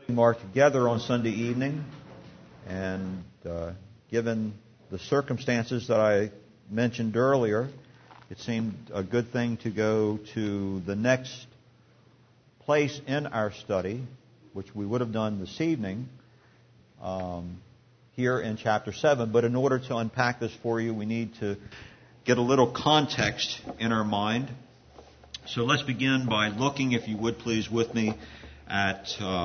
Mark together on Sunday evening, and given the circumstances that I mentioned earlier, it seemed a good thing to go to the next place in our study, which we would have done this evening, here in chapter 7. But in order to unpack this for you, we need to get a little context in our mind. So let's begin by looking, if you would please, with me at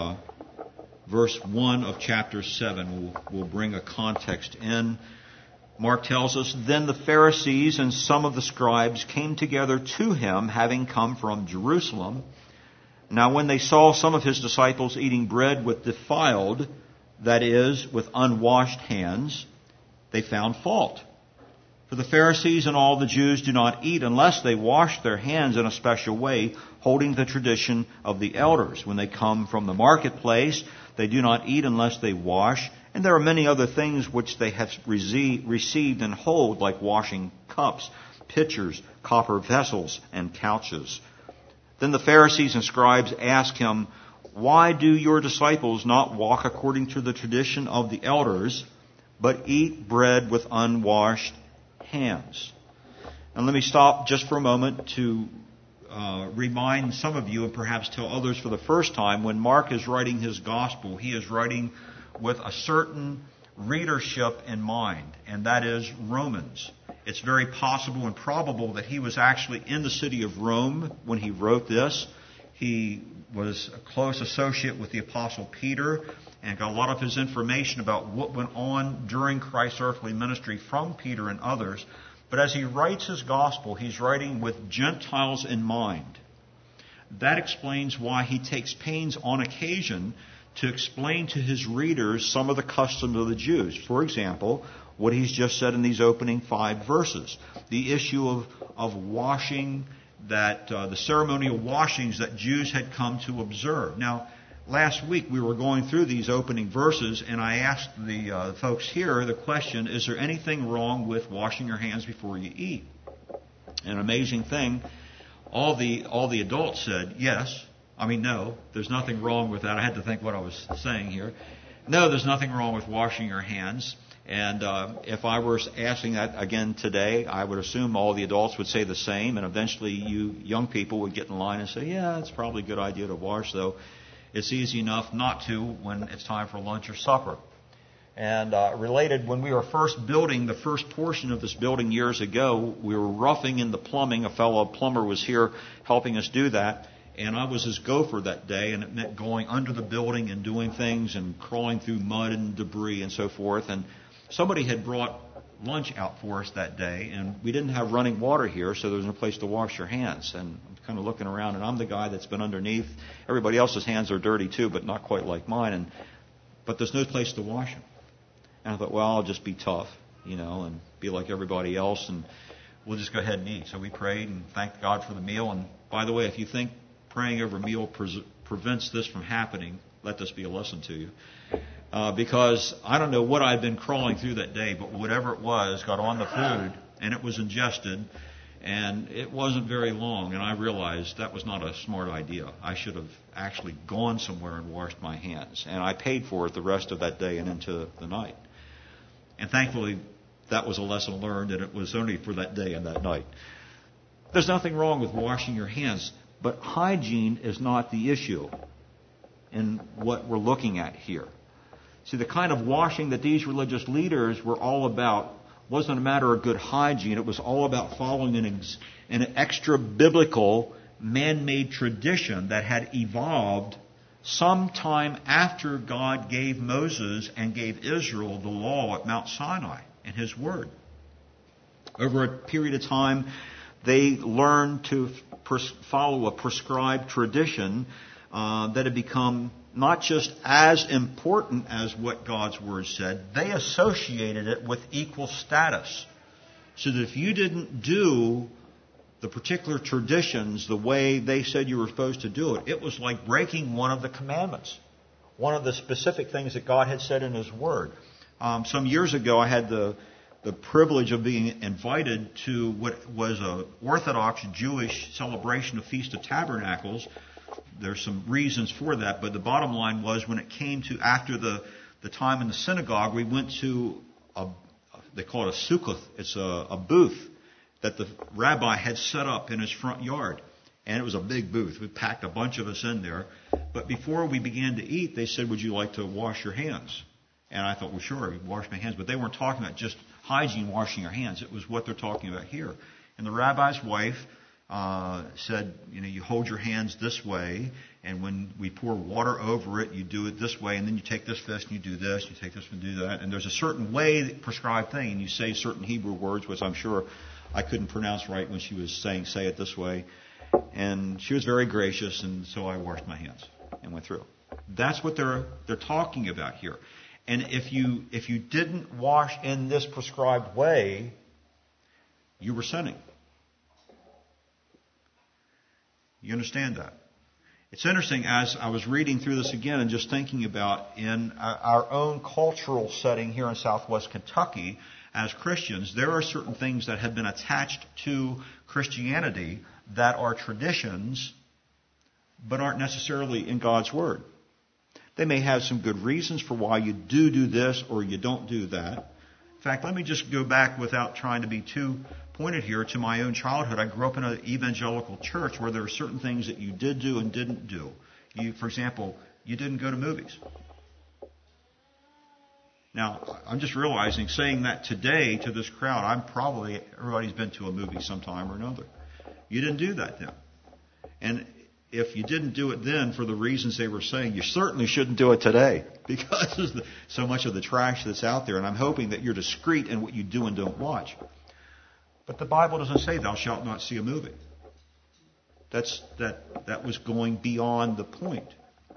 verse 1 of chapter 7. We'll bring a context in. Mark tells us, "Then the Pharisees and some of the scribes came together to him, having come from Jerusalem. Now when they saw some of his disciples eating bread with defiled, that is, with unwashed hands, they found fault. For the Pharisees and all the Jews do not eat unless they wash their hands in a special way, holding the tradition of the elders. When they come from the marketplace, they do not eat unless they wash. And there are many other things which they have received and hold, like washing cups, pitchers, copper vessels, and couches." Then the Pharisees and scribes asked him, "Why do your disciples not walk according to the tradition of the elders, but eat bread with unwashed hands?" And let me stop just for a moment to remind some of you, and perhaps tell others for the first time, when Mark is writing his gospel, he is writing with a certain readership in mind, and that is Romans. It's very possible and probable that he was actually in the city of Rome when he wrote this. He was a close associate with the Apostle Peter and got a lot of his information about what went on during Christ's earthly ministry from Peter and others. But as he writes his gospel, he's writing with Gentiles in mind. That explains why he takes pains on occasion to explain to his readers some of the customs of the Jews. For example, what he's just said in these opening 5 verses. The issue of washing, that the ceremonial washings that Jews had come to observe. Now, last week we were going through these opening verses, and I asked the folks here the question, is there anything wrong with washing your hands before you eat? An amazing thing, all the adults said yes. No, there's nothing wrong with that. I had to think what I was saying here. No, there's nothing wrong with washing your hands. And if I were asking that again today, I would assume all the adults would say the same, and eventually you young people would get in line and say, yeah, it's probably a good idea to wash, though it's easy enough not to when it's time for lunch or supper. And related, when we were first building the first portion of this building years ago, we were roughing in the plumbing. A fellow plumber was here helping us do that. And I was his gopher that day, and it meant going under the building and doing things and crawling through mud and debris and so forth. And somebody had brought lunch out for us that day, and we didn't have running water here, so there was no place to wash your hands. And I'm kind of looking around, and I'm the guy that's been underneath. Everybody else's hands are dirty too, but not quite like mine. But there's no place to wash them. And I thought, well, I'll just be tough, and be like everybody else, and we'll just go ahead and eat. So we prayed and thanked God for the meal. And by the way, if you think praying over a meal prevents this from happening, let this be a lesson to you. Because I don't know what I'd been crawling through that day, but whatever it was got on the food, and it was ingested, and it wasn't very long, and I realized that was not a smart idea. I should have actually gone somewhere and washed my hands, and I paid for it the rest of that day and into the night. And thankfully, that was a lesson learned, and it was only for that day and that night. There's nothing wrong with washing your hands, but hygiene is not the issue in what we're looking at here. See, the kind of washing that these religious leaders were all about wasn't a matter of good hygiene. It was all about following an extra-biblical, man-made tradition that had evolved sometime after God gave Moses and gave Israel the law at Mount Sinai and His Word. Over a period of time, they learned to follow a prescribed tradition that had become not just as important as what God's Word said, they associated it with equal status. So that if you didn't do the particular traditions the way they said you were supposed to do it, it was like breaking one of the commandments, one of the specific things that God had said in His Word. Some years ago, I had the privilege of being invited to what was an Orthodox Jewish celebration of Feast of Tabernacles there's some reasons for that, but the bottom line was when it came to after the time in the synagogue, we went to they call it a sukkah. It's a booth that the rabbi had set up in his front yard. And it was a big booth. We packed a bunch of us in there. But before we began to eat, they said, would you like to wash your hands? And I thought, well, sure, I'd wash my hands. But they weren't talking about just hygiene, washing your hands. It was what they're talking about here. And the rabbi's wife said, you hold your hands this way. And when we pour water over it, you do it this way. And then you take this fist and you do this. You take this and do that. And there's a certain way, prescribed thing. And you say certain Hebrew words, which I'm sure I couldn't pronounce right when she was saying, say it this way. And she was very gracious, and so I washed my hands and went through. That's what they're talking about here. And if you didn't wash in this prescribed way, you were sinning. You understand that? It's interesting, as I was reading through this again and just thinking about in our own cultural setting here in Southwest Kentucky, as Christians, there are certain things that have been attached to Christianity that are traditions, but aren't necessarily in God's Word. They may have some good reasons for why you do this or you don't do that. In fact, let me just go back without trying to be too pointed here to my own childhood. I grew up in an evangelical church where there are certain things that you did do and didn't do. For example, you didn't go to movies. Now, I'm just realizing, saying that today to this crowd, everybody's been to a movie sometime or another. You didn't do that then. And if you didn't do it then for the reasons they were saying, you certainly shouldn't do it today because of so much of the trash that's out there. And I'm hoping that you're discreet in what you do and don't watch. But the Bible doesn't say thou shalt not see a movie. That was going beyond the point.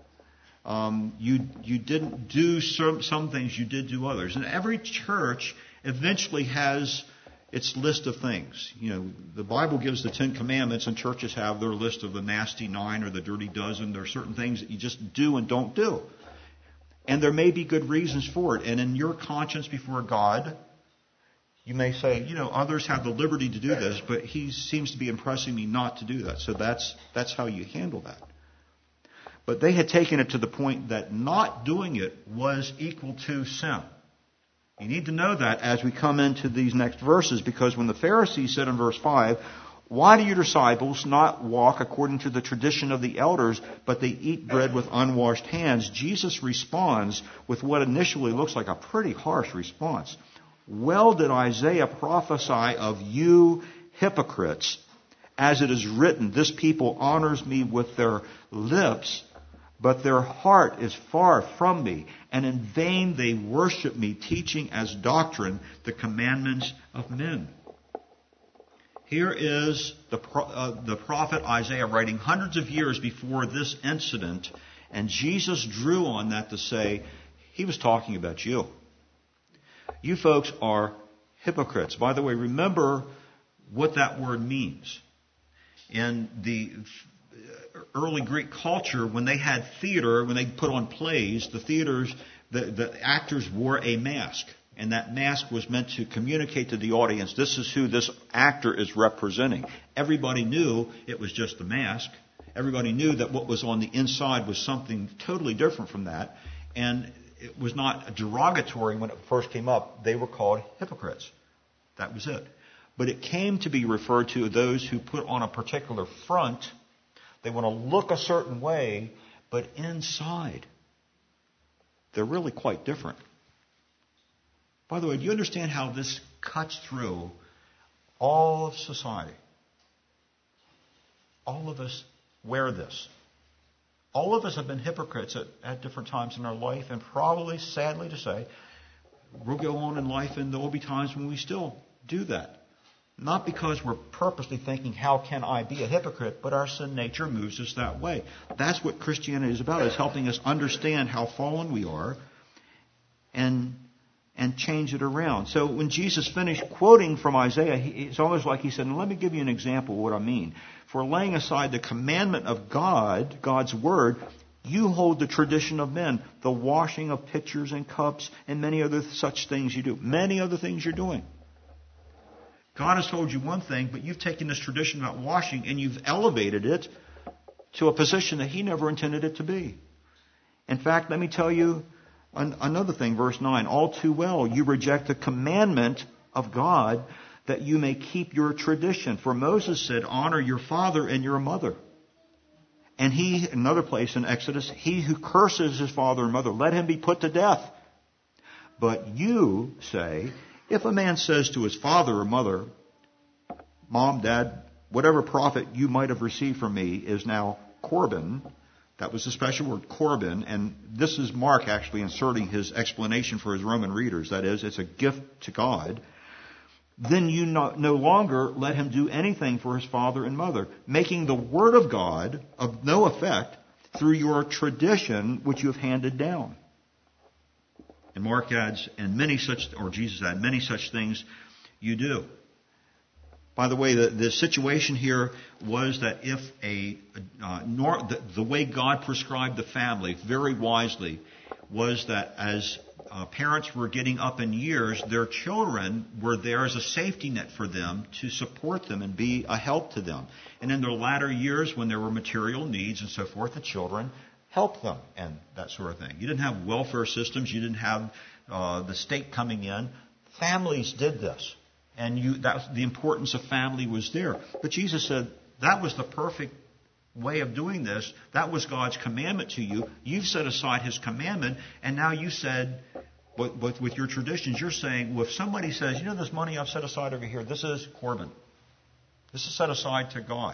You didn't do some things, you did do others. And every church eventually has its list of things. The Bible gives the 10 Commandments, and churches have their list of the nasty 9 or the dirty dozen. There are certain things that you just do and don't do. And there may be good reasons for it. And in your conscience before God, you may say, others have the liberty to do this, but He seems to be impressing me not to do that. So that's how you handle that. But they had taken it to the point that not doing it was equal to sin. You need to know that as we come into these next verses, because when the Pharisees said in verse 5, why do your disciples not walk according to the tradition of the elders, but they eat bread with unwashed hands? Jesus responds with what initially looks like a pretty harsh response. Well did Isaiah prophesy of you hypocrites, as it is written, this people honors me with their lips, but their heart is far from me, and in vain they worship me, teaching as doctrine the commandments of men. Here is the prophet Isaiah writing hundreds of years before this incident, and Jesus drew on that to say, he was talking about you. You folks are hypocrites. By the way, remember what that word means. In the early Greek culture, when they had theater, when they put on plays, the actors wore a mask. And that mask was meant to communicate to the audience, this is who this actor is representing. Everybody knew it was just the mask. Everybody knew that what was on the inside was something totally different from that. And it was not derogatory when it first came up. They were called hypocrites. That was it. But it came to be referred to those who put on a particular front. They want to look a certain way, but inside, they're really quite different. By the way, do you understand how this cuts through all of society? All of us wear this. All of us have been hypocrites at different times in our life, and probably, sadly to say, we'll go on in life and there will be times when we still do that. Not because we're purposely thinking, how can I be a hypocrite, but our sin nature moves us that way. That's what Christianity is about, is helping us understand how fallen we are and change it around. So when Jesus finished quoting from Isaiah, it's almost like he said, let me give you an example of what I mean. For laying aside the commandment of God, God's word, you hold the tradition of men, the washing of pitchers and cups, and many other such things you do. Many other things you're doing. God has told you one thing, but you've taken this tradition about washing and you've elevated it to a position that he never intended it to be. In fact, let me tell you another thing, verse 9. All too well, you reject the commandment of God that you may keep your tradition. For Moses said, honor your father and your mother. And he, another place in Exodus, he who curses his father and mother, let him be put to death. But you say, if a man says to his father or mother, Mom, Dad, whatever profit you might have received from me is now Corban. That was the special word, Corban. And this is Mark actually inserting his explanation for his Roman readers. That is, it's a gift to God. Then you no longer let him do anything for his father and mother, making the word of God of no effect through your tradition which you have handed down. And Mark adds, Jesus adds, many such things you do. By the way, the situation here was that if the way God prescribed the family very wisely was that as parents were getting up in years, their children were there as a safety net for them to support them and be a help to them. And in their latter years, when there were material needs and so forth, the children helped them and that sort of thing. You didn't have welfare systems. You didn't have the state coming in. Families did this. And the importance of family was there. But Jesus said that was the perfect way of doing this. That was God's commandment to you. You've set aside His commandment, and now you said, with your traditions, you're saying, well, if somebody says, this money I've set aside over here, this is Corban. This is set aside to God.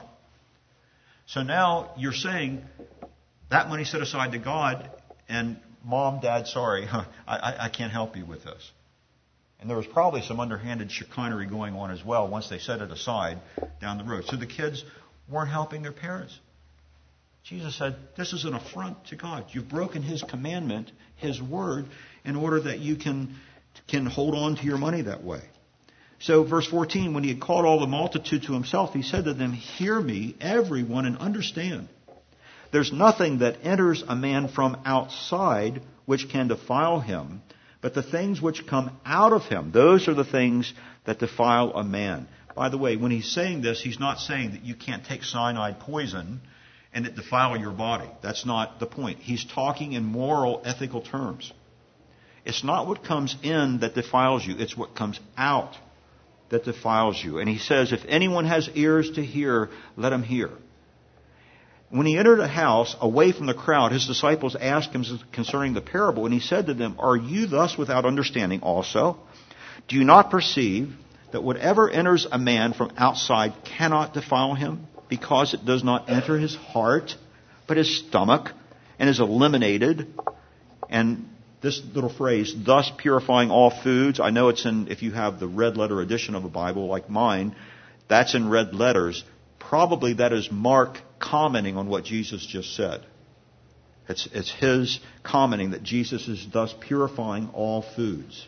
So now you're saying that money set aside to God, and Mom, Dad, sorry, I can't help you with this. And there was probably some underhanded chicanery going on as well once they set it aside down the road. So the kids weren't helping their parents. Jesus said, this is an affront to God. You've broken His commandment, His word, in order that you can hold on to your money that way. So verse 14, when He had called all the multitude to Himself, He said to them, hear me, everyone, and understand. There's nothing that enters a man from outside which can defile him, but the things which come out of him, those are the things that defile a man. By the way, when He's saying this, He's not saying that you can't take cyanide poison and it defile your body. That's not the point. He's talking in moral, ethical terms. It's not what comes in that defiles you. It's what comes out that defiles you. And He says, if anyone has ears to hear, let him hear. When He entered a house away from the crowd, His disciples asked Him concerning the parable, and He said to them, are you thus without understanding also? Do you not perceive that whatever enters a man from outside cannot defile him, because it does not enter his heart, but his stomach, and is eliminated? And this little phrase, thus purifying all foods, I know it's in, if you have the red letter edition of a Bible like mine, that's in red letters. Probably that is Mark commenting on what Jesus just said. It's his commenting that Jesus is thus purifying all foods.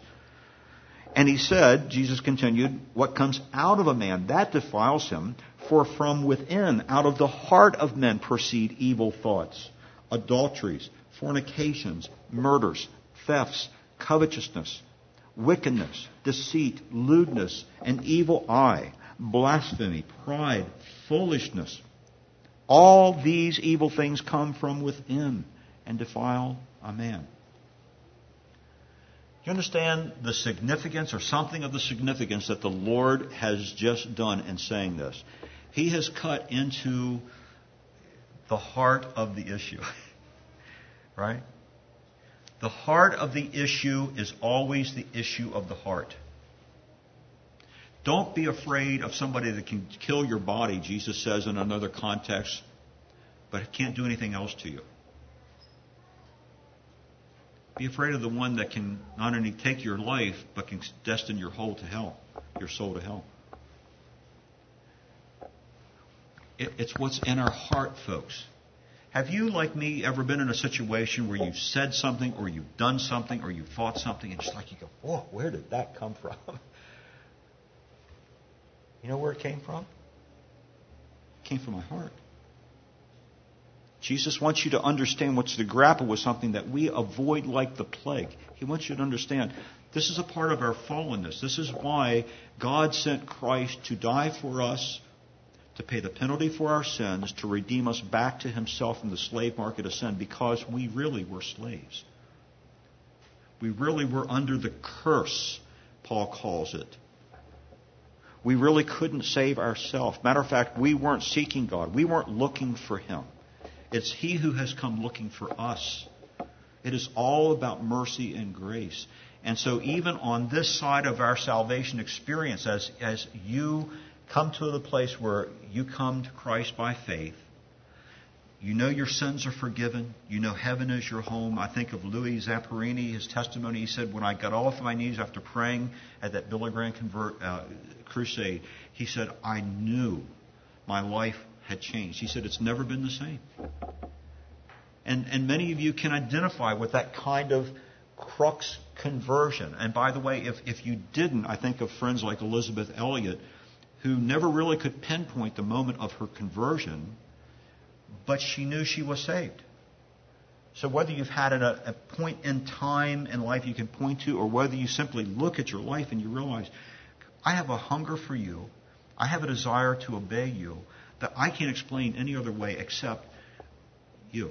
And He said, Jesus continued, what comes out of a man, that defiles him, for from within, out of the heart of men proceed evil thoughts, adulteries, fornications, murders, thefts, covetousness, wickedness, deceit, lewdness, an evil eye, blasphemy, pride, foolishness. All these evil things come from within and defile a man. You understand the significance, or something of the significance, that the Lord has just done in saying this? He has cut into the heart of the issue. Right? The heart of the issue is always the issue of the heart. Don't be afraid of somebody that can kill your body, Jesus says in another context, but can't do anything else to you. Be afraid of the one that can not only take your life, but can destine your soul to hell. It's what's in our heart, folks. Have you, like me, ever been in a situation where you've said something, or you've done something, or you've thought something, and just like you go, whoa, where did that come from? You know where it came from? It came from my heart. Jesus wants you to understand what's to grapple with something that we avoid like the plague. He wants you to understand this is a part of our fallenness. This is why God sent Christ to die for us, to pay the penalty for our sins, to redeem us back to himself from the slave market of sin, because we really were slaves. We really were under the curse, Paul calls it. We really couldn't save ourselves. Matter of fact, we weren't seeking God. We weren't looking for him. It's he who has come looking for us. It is all about mercy and grace. And so even on this side of our salvation experience, as you come to the place where you come to Christ by faith, you know your sins are forgiven. You know heaven is your home. I think of Louis Zamperini, his testimony. He said, when I got off my knees after praying at that Billy Graham crusade, he said, I knew my life had changed. He said, it's never been the same. And many of you can identify with that kind of crux conversion. And by the way, if you didn't, I think of friends like Elizabeth Elliot, who never really could pinpoint the moment of her conversion, but she knew she was saved. So whether you've had a point in time in life you can point to, or whether you simply look at your life and you realize, I have a hunger for you, I have a desire to obey you, that I can't explain any other way except you.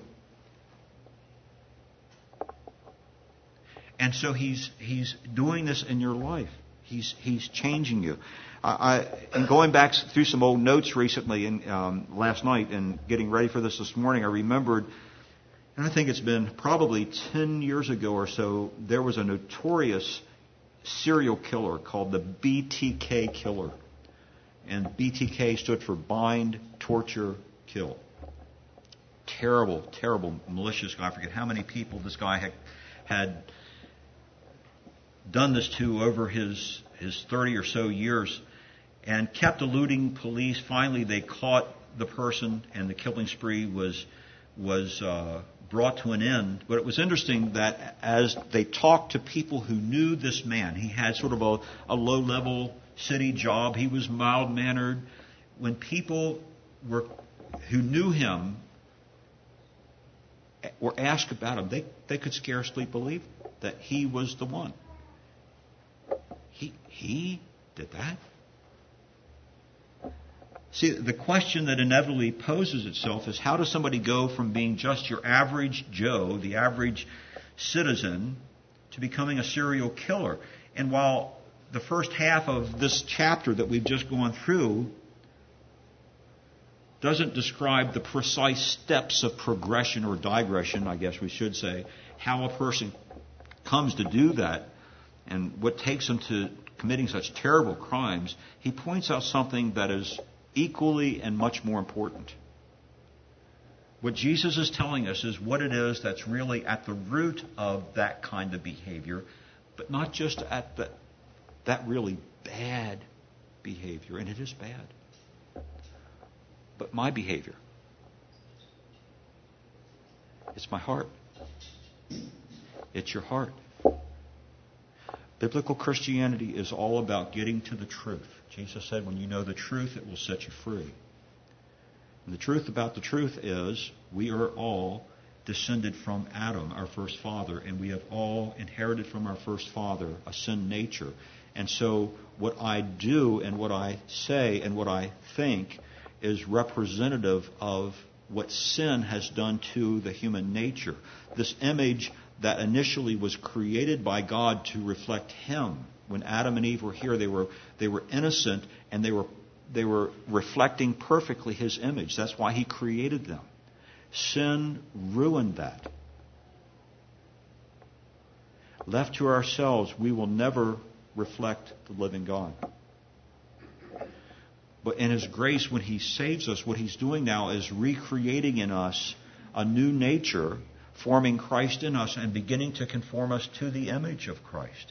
And so he's doing this in your life. He's changing you. And going back through some old notes recently and last night and getting ready for this morning, I remembered, and I think it's been probably 10 years ago or so, there was a notorious serial killer called the BTK killer. And BTK stood for bind, torture, kill. Terrible, terrible, malicious guy. I forget how many people this guy had done this to over his 30 or so years, and kept eluding police. Finally, they caught the person, and the killing spree was brought to an end. But it was interesting that as they talked to people who knew this man, he had sort of a low-level city job. He was mild-mannered. When people who knew him were asked about him, they could scarcely believe that he was the one. He did that? See, the question that inevitably poses itself is, how does somebody go from being just your average Joe, the average citizen, to becoming a serial killer? And while the first half of this chapter that we've just gone through doesn't describe the precise steps of progression or digression, I guess we should say, how a person comes to do that and what takes them to committing such terrible crimes, he points out something that is equally and much more important. What Jesus is telling us is what it is that's really at the root of that kind of behavior, but not just at that really bad behavior, and it is bad, but my behavior. It's my heart. It's your heart. Biblical Christianity is all about getting to the truth. Jesus said, when you know the truth, it will set you free. And the truth about the truth is, we are all descended from Adam, our first father, and we have all inherited from our first father a sin nature. And so what I do and what I say and what I think is representative of what sin has done to the human nature. This image that initially was created by God to reflect Him. When Adam and Eve were here, they were innocent, and they were reflecting perfectly His image. That's why He created them. Sin ruined that. Left to ourselves, we will never reflect the living God. But in His grace, when He saves us, what He's doing now is recreating in us a new nature, forming Christ in us and beginning to conform us to the image of Christ.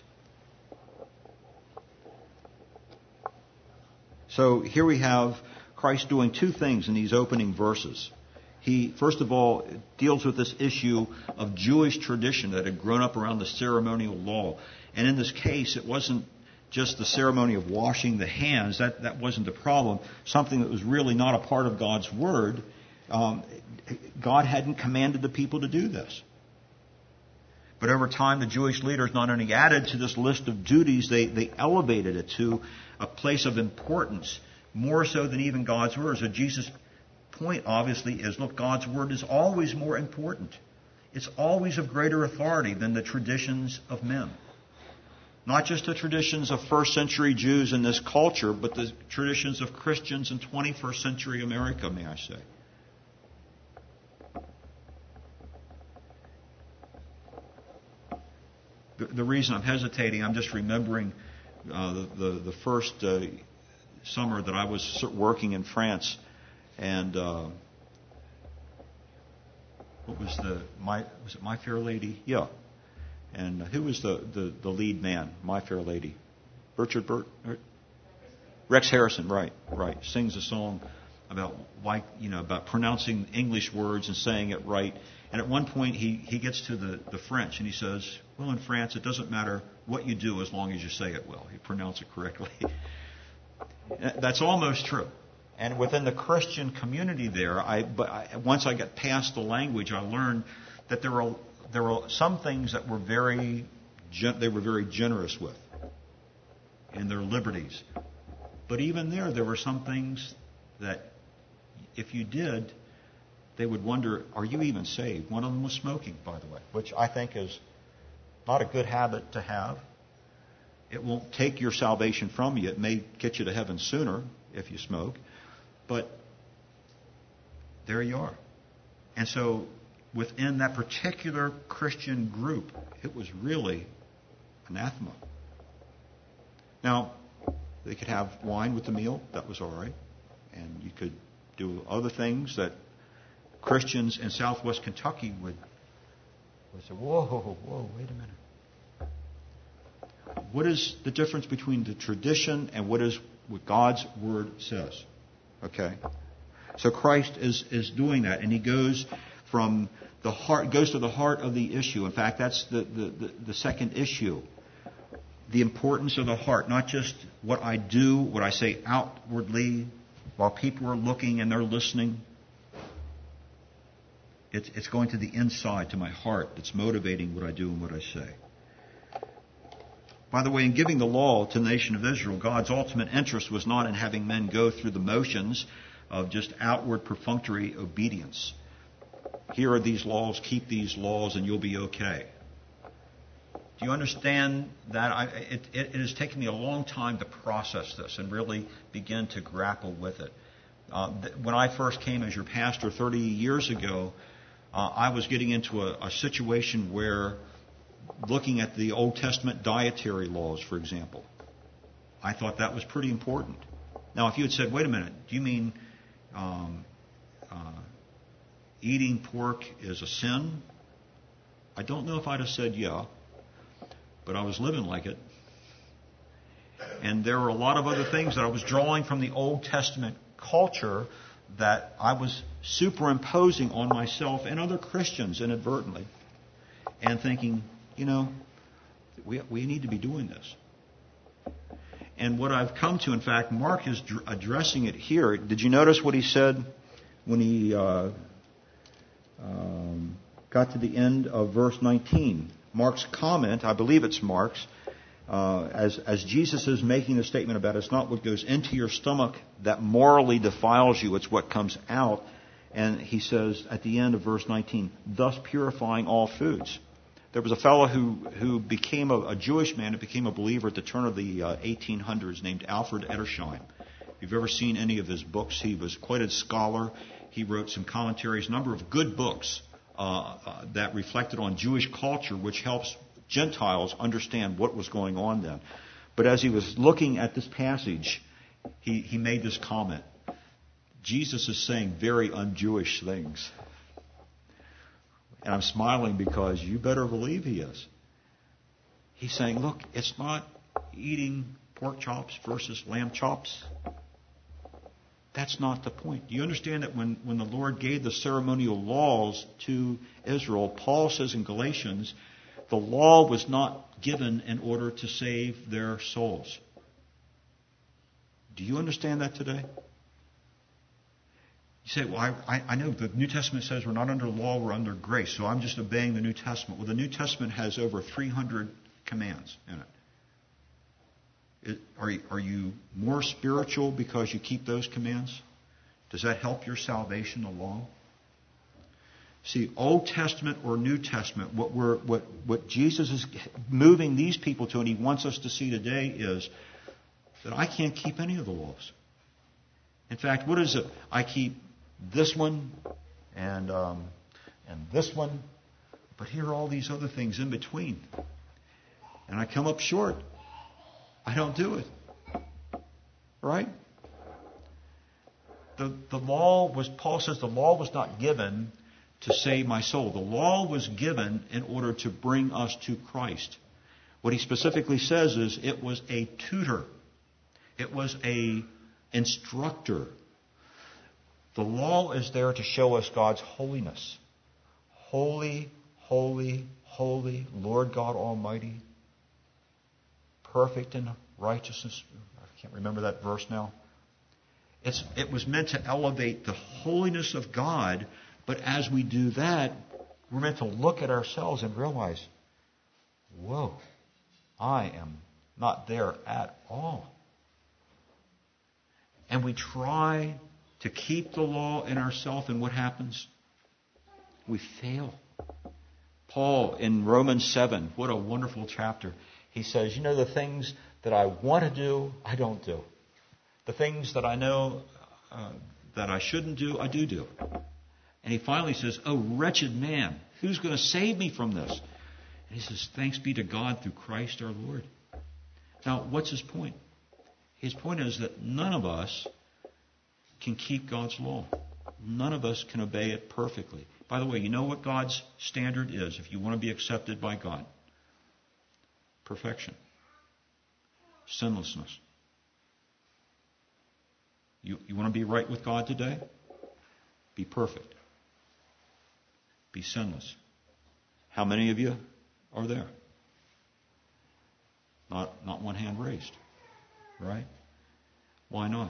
So here we have Christ doing two things in these opening verses. He, first of all, deals with this issue of Jewish tradition that had grown up around the ceremonial law. And in this case, it wasn't just the ceremony of washing the hands. That wasn't the problem. Something that was really not a part of God's Word. God hadn't commanded the people to do this. But over time, the Jewish leaders not only added to this list of duties, they elevated it to a place of importance more so than even God's Word. So Jesus' point, obviously, is, look, God's Word is always more important. It's always of greater authority than the traditions of men. Not just the traditions of first century Jews in this culture, but the traditions of Christians in 21st century America, may I say. The reason I'm hesitating, I'm just remembering the first summer that I was working in France, and what was was it My Fair Lady? Yeah. And who was the lead man, My Fair Lady? Rex Harrison, right. Sings a song about about pronouncing English words and saying it right. And at one point he gets to the French and he says, well, in France it doesn't matter what you do as long as you say it well. You pronounce it correctly. That's almost true. And within the Christian community there, once I got past the language, I learned that there were some things that were very generous with in their liberties. But even there were some things that if you did, they would wonder, are you even saved? One of them was smoking, by the way, which I think is not a good habit to have. It won't take your salvation from you. It may get you to heaven sooner if you smoke. But there you are. And so within that particular Christian group, it was really anathema. Now, they could have wine with the meal. That was all right. And you could do other things that Christians in southwest Kentucky would say, whoa, wait a minute. What is the difference between the tradition and what God's Word says? Okay? So Christ is doing that, and he goes from the heart, goes to the heart of the issue. In fact, that's the second issue. The importance of the heart, not just what I do, what I say outwardly while people are looking and they're listening. It's going to the inside, to my heart, that's motivating what I do and what I say. By the way, in giving the law to the nation of Israel, God's ultimate interest was not in having men go through the motions of just outward perfunctory obedience. Here are these laws, keep these laws, and you'll be okay. Do you understand that? It has taken me a long time to process this and really begin to grapple with it. When I first came as your pastor 30 years ago, I was getting into a situation where, looking at the Old Testament dietary laws, for example, I thought that was pretty important. Now, if you had said, wait a minute, do you mean eating pork is a sin? I don't know if I'd have said yeah, but I was living like it. And there were a lot of other things that I was drawing from the Old Testament culture that I was superimposing on myself and other Christians inadvertently, and thinking, we need to be doing this. And what I've come to, in fact, Mark is addressing it here. Did you notice what he said when he got to the end of verse 19? Mark's comment, I believe it's Mark's, as Jesus is making the statement about it's not what goes into your stomach that morally defiles you, it's what comes out. And he says at the end of verse 19, thus purifying all foods. There was a fellow who became a Jewish man who became a believer at the turn of the 1800s named Alfred Edersheim. If you've ever seen any of his books, he was quite a scholar. He wrote some commentaries, a number of good books that reflected on Jewish culture, which helps Gentiles understand what was going on then. But as he was looking at this passage, he made this comment. Jesus is saying very un-Jewish things. And I'm smiling because you better believe he is. He's saying, look, it's not eating pork chops versus lamb chops. That's not the point. Do you understand that when the Lord gave the ceremonial laws to Israel, Paul says in Galatians, the law was not given in order to save their souls. Do you understand that today? You say, well, I know the New Testament says we're not under law, we're under grace, so I'm just obeying the New Testament. Well, the New Testament has over 300 commands in it. Are you more spiritual because you keep those commands? Does that help your salvation along? See, Old Testament or New Testament, what Jesus is moving these people to, and He wants us to see today, is that I can't keep any of the laws. In fact, what is it? I keep this one and this one, but here are all these other things in between, and I come up short. I don't do it. Right? The law was, Paul says, the law was not given to save my soul. The law was given in order to bring us to Christ. What he specifically says is it was a tutor. It was a instructor. The law is there to show us God's holiness. Holy, holy, holy, Lord God Almighty. Perfect in righteousness. I can't remember that verse now. It was meant to elevate the holiness of God. But as we do that, we're meant to look at ourselves and realize, whoa, I am not there at all. And we try to keep the law in ourselves, and what happens? We fail. Paul in Romans 7, what a wonderful chapter. He says, the things that I want to do, I don't do. The things that I know that I shouldn't do, I do. And he finally says, oh, wretched man, who's going to save me from this? And he says, thanks be to God through Christ our Lord. Now, what's his point? His point is that none of us can keep God's law. None of us can obey it perfectly. By the way, you know what God's standard is if you want to be accepted by God? Perfection. Sinlessness. You want to be right with God today? Be perfect. Be sinless. How many of you are there? Not one hand raised. Right? Why not?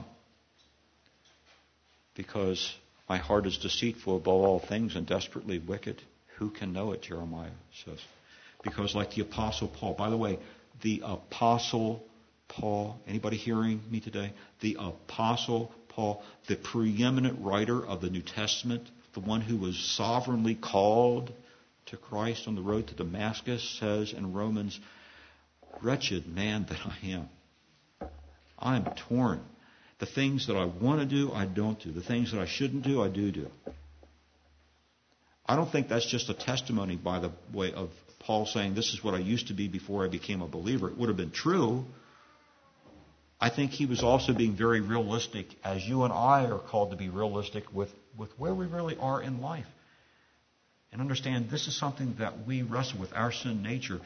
Because my heart is deceitful above all things and desperately wicked. Who can know it, Jeremiah says. Because like the Apostle Paul, by the way, the Apostle Paul, anybody hearing me today? The Apostle Paul, the preeminent writer of the New Testament, the one who was sovereignly called to Christ on the road to Damascus, says in Romans, wretched man that I am. I'm torn. The things that I want to do, I don't do. The things that I shouldn't do, I do. I don't think that's just a testimony, by the way, of Paul saying, this is what I used to be before I became a believer. It would have been true. I think he was also being very realistic, as you and I are called to be realistic with where we really are in life. And understand this is something that we wrestle with, our sin nature.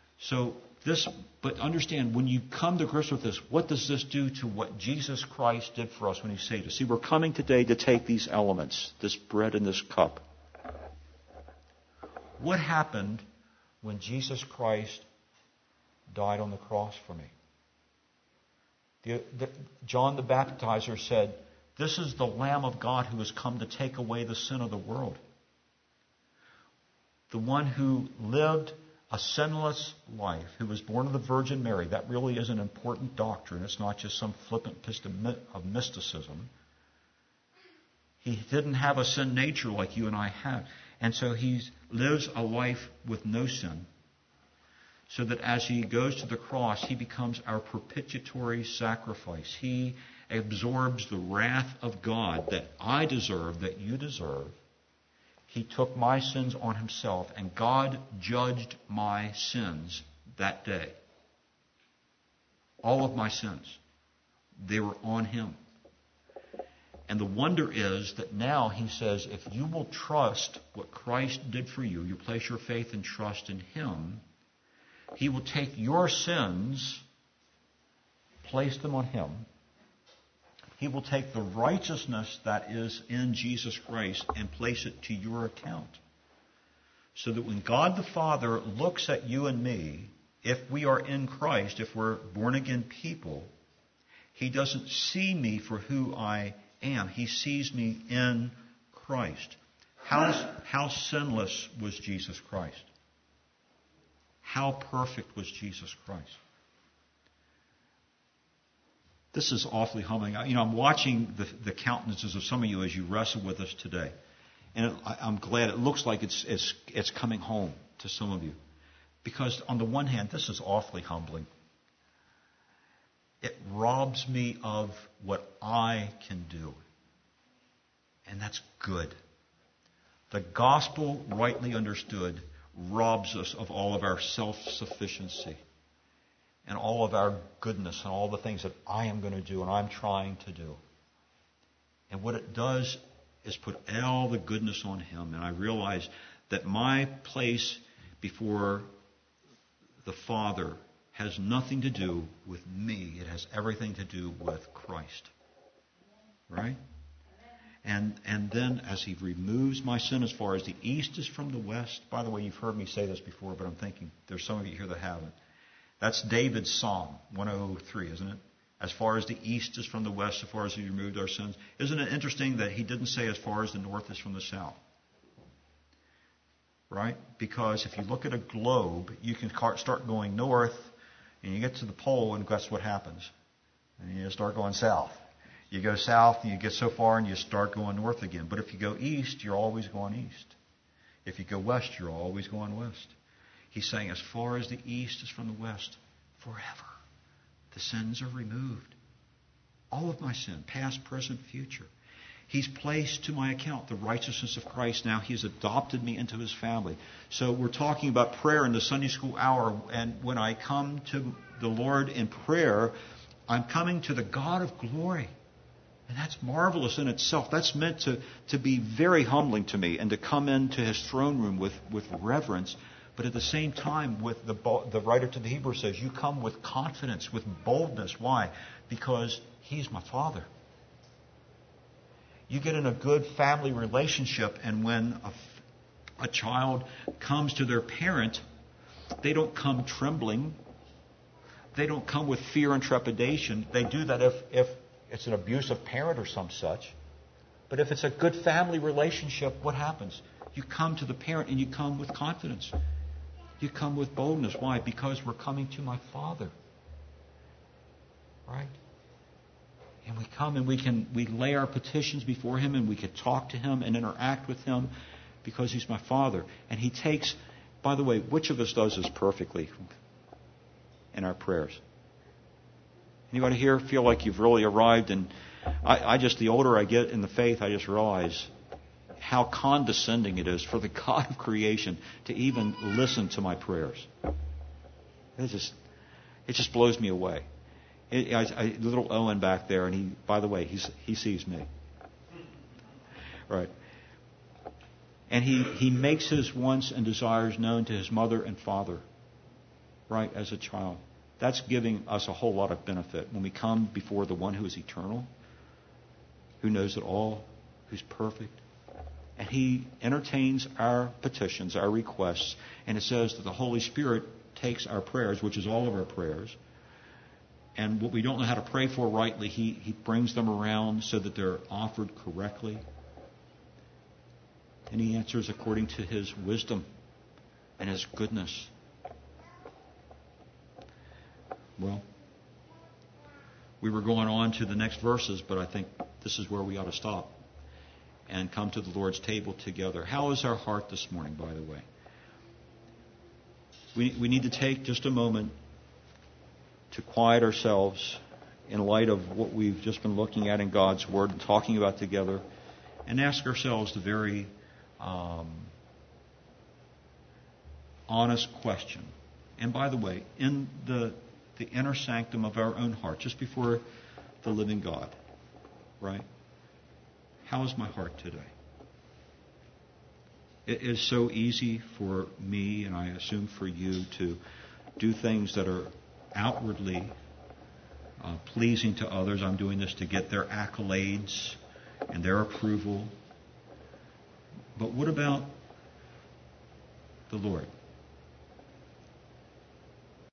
But understand, when you come to grips with this, what does this do to what Jesus Christ did for us when He saved us? See, we're coming today to take these elements, this bread and this cup. What happened when Jesus Christ died on the cross for me? John the Baptizer said, this is the Lamb of God who has come to take away the sin of the world. The one who lived a sinless life, who was born of the Virgin Mary. That really is an important doctrine. It's not just some flippant piston of mysticism. He didn't have a sin nature like you and I have. And so He lives a life with no sin. So that as He goes to the cross, He becomes our propitiatory sacrifice. He absorbs the wrath of God that I deserve, that you deserve. He took my sins on Himself, and God judged my sins that day. All of my sins. They were on Him. And the wonder is that now He says, if you will trust what Christ did for you, you place your faith and trust in Him, He will take your sins, place them on Him. He will take the righteousness that is in Jesus Christ and place it to your account. So that when God the Father looks at you and me, if we are in Christ, if we're born again people, He doesn't see me for who I am. He sees me in Christ. How sinless was Jesus Christ? How perfect was Jesus Christ? This is awfully humbling. I'm watching the countenances of some of you as you wrestle with us today. And I'm glad. It looks like it's coming home to some of you. Because on the one hand, this is awfully humbling. It robs me of what I can do. And that's good. The gospel, rightly understood, robs us of all of our self-sufficiency and all of our goodness and all the things that I am going to do and I'm trying to do. And what it does is put all the goodness on Him. And I realize that my place before the Father has nothing to do with me. It has everything to do with Christ. Right? And then as He removes my sin as far as the east is from the west. By the way, you've heard me say this before, but I'm thinking there's some of you here that haven't. That's David's Psalm 103, isn't it? As far as the east is from the west, as far as He removed our sins. Isn't it interesting that he didn't say as far as the north is from the south? Right? Because if you look at a globe, you can start going north, and you get to the pole, and guess what happens? And you start going south. You go south, and you get so far, and you start going north again. But if you go east, you're always going east. If you go west, you're always going west. He's saying, as far as the east is from the west, forever, the sins are removed. All of my sin, past, present, future. He's placed to my account the righteousness of Christ. Now He's adopted me into His family. So we're talking about prayer in the Sunday school hour. And when I come to the Lord in prayer, I'm coming to the God of glory. And that's marvelous in itself. That's meant to be very humbling to me and to come into His throne room with reverence. But at the same time, with the writer to the Hebrews says, you come with confidence, with boldness. Why? Because He's my Father. You get in a good family relationship, and when a child comes to their parent, they don't come trembling. They don't come with fear and trepidation. They do that if it's an abusive parent or some such. But if it's a good family relationship, what happens? You come to the parent and you come with confidence. You come with boldness. Why? Because we're coming to my Father. Right? And we come and we lay our petitions before Him, and we can talk to Him and interact with Him because He's my Father. And He takes, by the way, which of us does this perfectly in our prayers? Anybody here feel like you've really arrived? And I just, the older I get in the faith, I just realize how condescending it is for the God of creation to even listen to my prayers. It just blows me away. Little Owen back there, and he, by the way, he sees me. Right. And he makes his wants and desires known to his mother and father, right, as a child. That's giving us a whole lot of benefit when we come before the one who is eternal, who knows it all, who's perfect. And He entertains our petitions, our requests, and it says that the Holy Spirit takes our prayers, which is all of our prayers, and what we don't know how to pray for rightly, He brings them around so that they're offered correctly. And He answers according to His wisdom and His goodness. Well, we were going on to the next verses, but I think this is where we ought to stop and come to the Lord's table together. How is our heart this morning, by the way? We need to take just a moment to quiet ourselves in light of what we've just been looking at in God's Word and talking about together, and ask ourselves the very honest question. And by the way, in the inner sanctum of our own heart, just before the living God, right? How is my heart today? It is so easy for me, and I assume for you, to do things that are outwardly pleasing to others. I'm doing this to get their accolades and their approval. But what about the Lord?